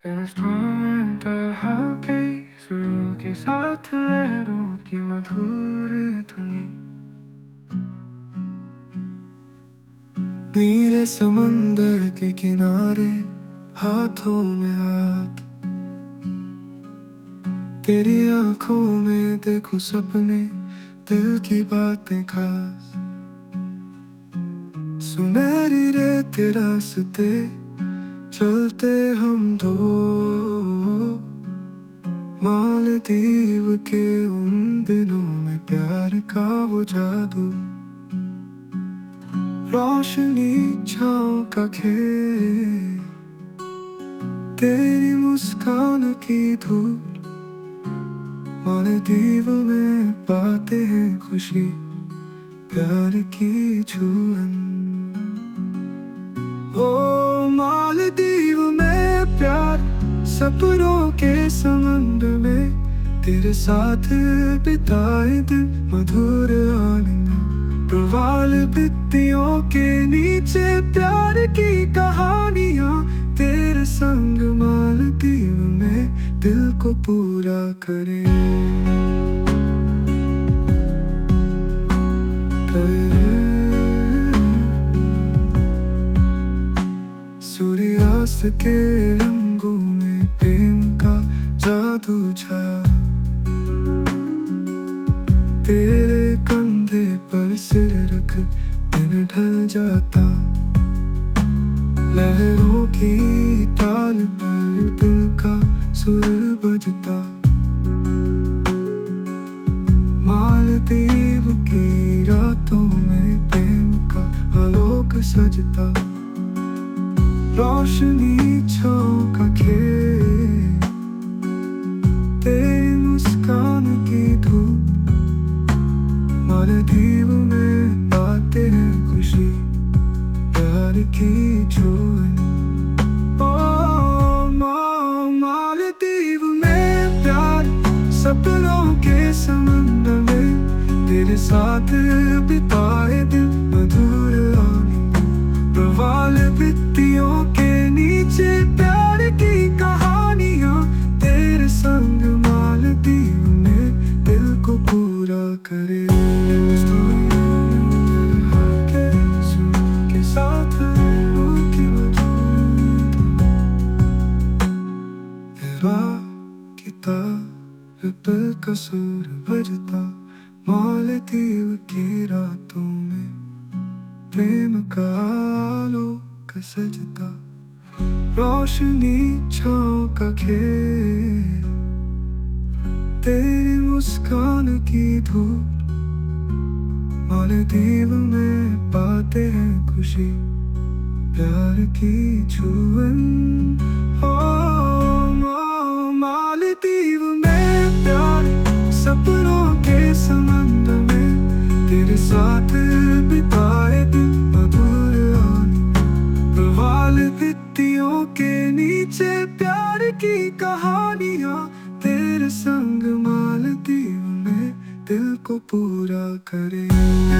Instrumental हल्के सुरों के साथ लहरों की मधुर धुनी। नीले समंदर के किनारे हाथों में हाथ, तेरी आंखों में देखूं सपने, दिल की बातें खास। सुनहरी रेत रास्ते चलते हम दो, मालदीव के उन दिनों में प्यार का वो जादू। रोशनी छाँव का खेल, तेरी मुस्कान की धूप, मालदीव में पाते हैं खुशी, प्यार की छुअन। ओ मालदीव में प्यार, सपनों के समंदर में तेरे साथ बिताए दिन मधुर आनंद। प्रवाल भित्तियों के नीचे प्यार की कहानियां, तेरे संग मालदीव में दिल को पूरा करे। सूर्यास्त के रंगों में प्रेम का जादू छाया, तेरे कंधे पर सिर रख दिन ढल जाता। लहरों की ताल पर दिल का सुर बजता, मालदीव की रातों में प्रेम का आलोक सजता। रोशनी छाँव का खेल, तेरी मुस्कान की धूप, मालदीव में पाते हैं खुशी, प्यार की छुअन। ओ मालदीव में प्यार, सपनों के समंदर में तेरे साथ बिताए दिन मधुर आनंद। प्रवाल भित्तियों के नीचे प्यार की कहानियां, तेरे संग मालदीव में दिल को पूरा करे। के साथ किताब दिल का सुर बजता, मालदीव की रातों में प्रेम का आलोक सजता। रोशनी छाँव का खेल, तेरी मुस्कान की धूप, मालदीव में पाते हैं खुशी, प्यार की छुअन। मालदीव में प्यार, सपनों के समंदर में तेरे साथ बिताए दिन मधुर आनंद। प्रवाल भित्तियों के नीचे प्यार की कहानियां, तेरे संग मालदीव में दिल को पूरा करे।